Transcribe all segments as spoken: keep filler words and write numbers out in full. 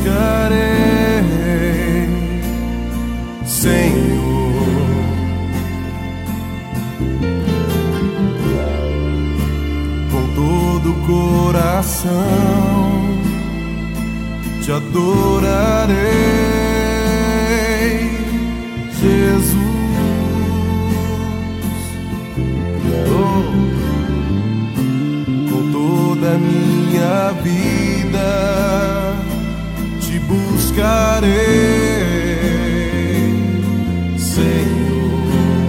buscarei, Senhor. Com todo o coração te adorarei, Jesus. Oh, com toda a minha vida te buscarei, Senhor.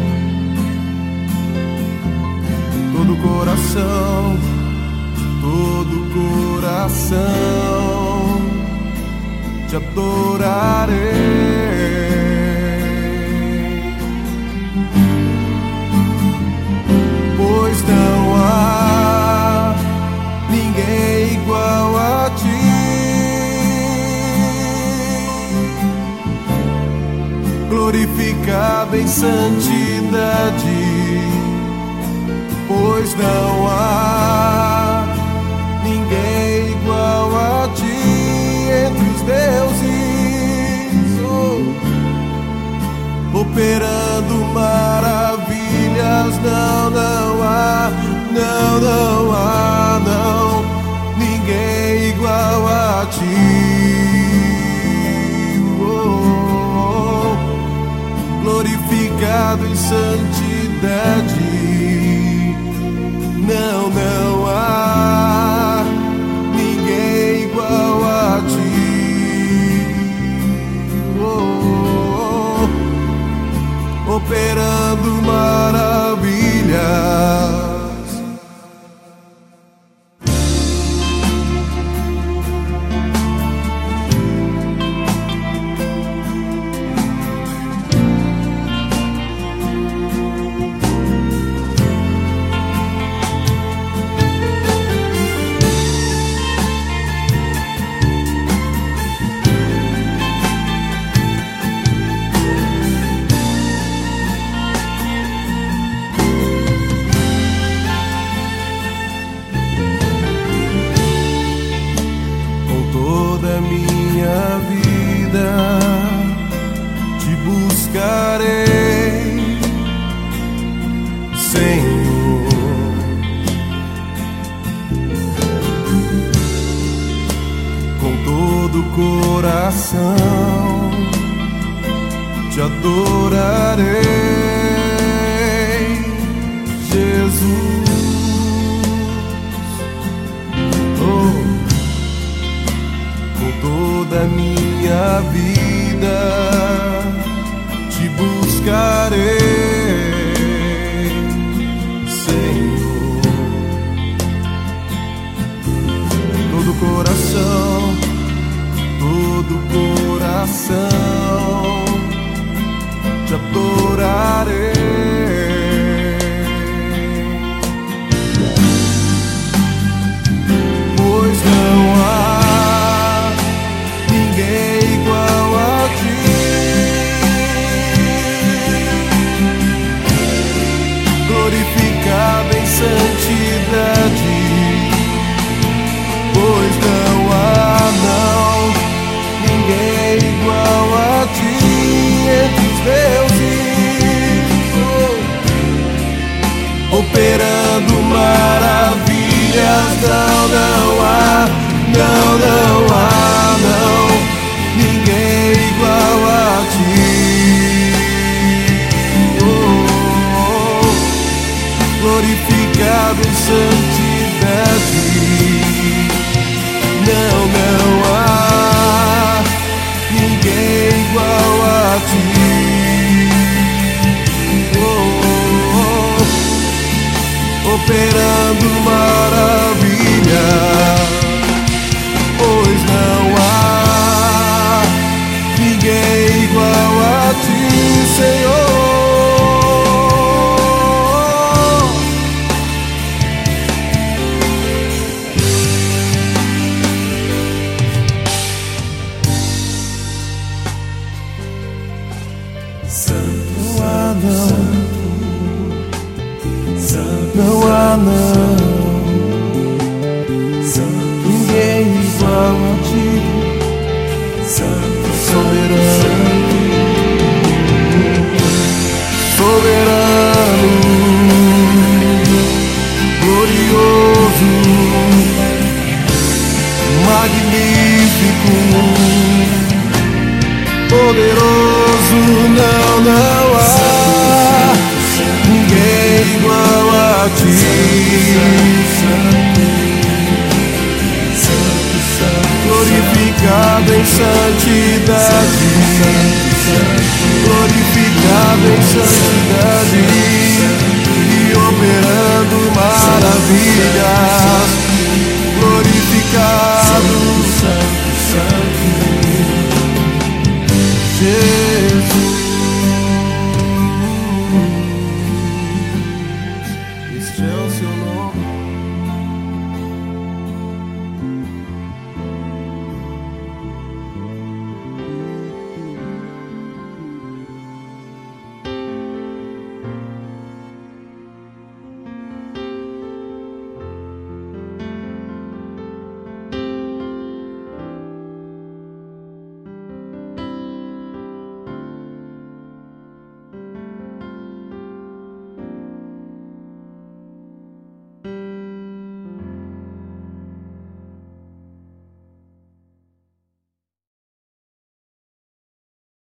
Todo o coração, todo o coração te adorarei. Pois não há ninguém igual a ti, glorificado em santidade. Pois não há ninguém igual a ti entre os deuses, oh, operando maravilhas. Não, não há, não, não há, não, ninguém igual a ti, oh, glorificado em santidade. Não, não há ninguém igual a ti, oh, operando maravilhas. Minha vida te buscarei, Senhor. Com todo o coração te adorarei, Jesus. Toda a minha vida te buscarei, Senhor. Todo coração, todo coração te adorarei. Pois não há igual a ti, glorificado em santidade. Pois não há, não, ninguém igual a ti entre os deuses, oh, operando maravilhas. Não, não há, não, não há, não, ninguém igual a ti, oh, glorificado em santidade. Não, não há ninguém igual a ti, oh, operando maravilhas. Pois não há ninguém igual a ti, Senhor. Santo, não há não, não há não, ninguém igual a ti. glorificado em santidade, glorificado em santidade.